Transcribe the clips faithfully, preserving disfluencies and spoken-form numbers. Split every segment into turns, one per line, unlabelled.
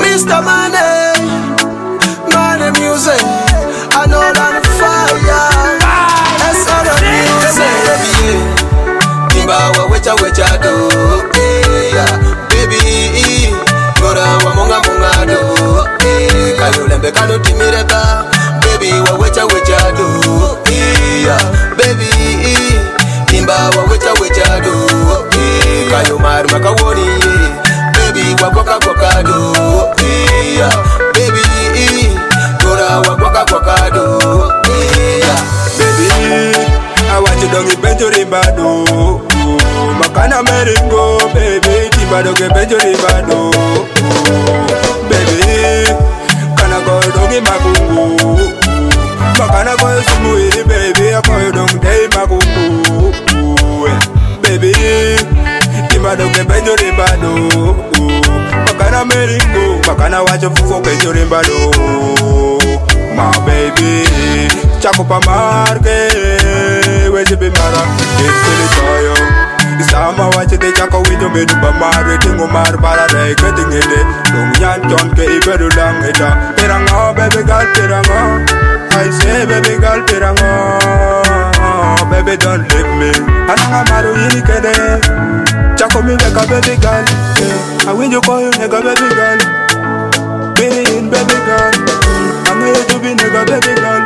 Mister Money, Money Music, I know I'm fire. That's all the music. Timba wa wecha wecha do, yeah, baby. Gora wa monga monga do, eh. Kayo lembe kano timireba, baby wa wecha wecha do, yeah, baby. Timba wa wecha wecha do, eh. Kayo mar makawoni, baby wa kwaka kwaka do, yeah, baby. Gora wa kwaka kwaka do, yeah, baby. I want you to get better in bado. Makana meringo, baby. Timba do get better in bado, baby. Kana go dongi magungu. Makana go sumui, baby. I go dong day magungu, baby. Timba do get better in bado. Makana meringo, makana watch you for better in bado, my baby. Chaco pa marque, where's the mara? It's the toyo. This time I watch it, Chaco with you, made up a marre, tingo mar, para, getting it. Don't yan John K. Bedu lang it. Piranga, baby girl, piranga. I say, baby girl, piranga. Baby, don't leave me. Ananga maru yikede. Chaco me like a baby girl. I win you call you nigga baby girl. Baby, baby girl. I'm here to be nigga baby girl.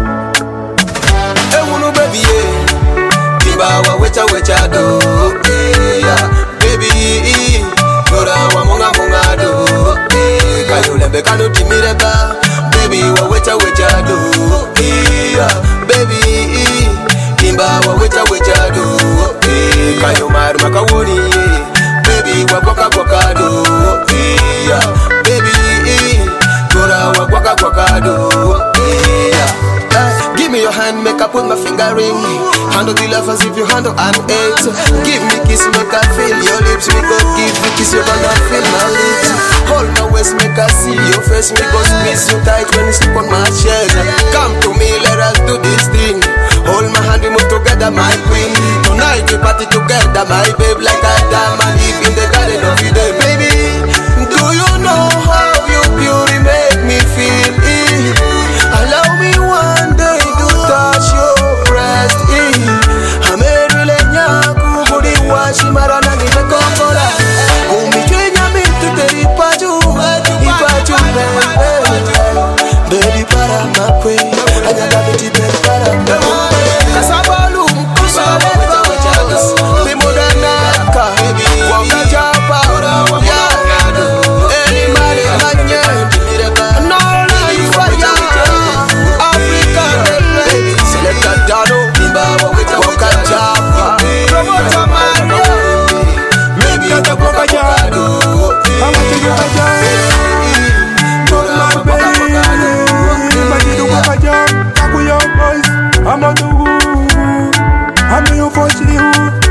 Baby, yeah. Timba wa wecha wecha do, yeah, baby. Gora wa monga monga do, yeah. Kayo lembe kano timireba, baby wa wecha wecha do, yeah, baby. Timba wa wecha wecha do, yeah. Kayo mar makawoni, baby wa kwaka kwaka do, yeah, baby. Gora wa kwaka kwaka do, yeah. Give me your hand, make I put my finger ring. Handle the love as if you handle an eight. Give me kiss, make I feel your lips. We go give you kiss, you gonna feel my lips. Hold my waist, make I see your face. We go squeeze you tight when you sleep on my chest. Come to me, let us do this thing. Hold my hand, we move together, my queen. Tonight we party together, my babe. Like a diamond, live in the garden of Eden, baby. Do you know how you beauty make me feel? Allow me one day to touch your breast. I'm a really nyaku, body wash, marana ni mekokola. Umi kenya mi tuteri paju, ipaju baby. Baby para makwe, anyaga biti baby para makwe. Kasabalu mkusole kojas, bimoda naka, wanga japa, yeah. Any mali manye, no life fire. Dano, Timba, Waka Japa, Promoter Man, maybe I don't walk a yard. I'm going to get a job. Don't my baby, I didn't walk a job. I'm with your boys, I'm on the woo. I'm in your voice, you.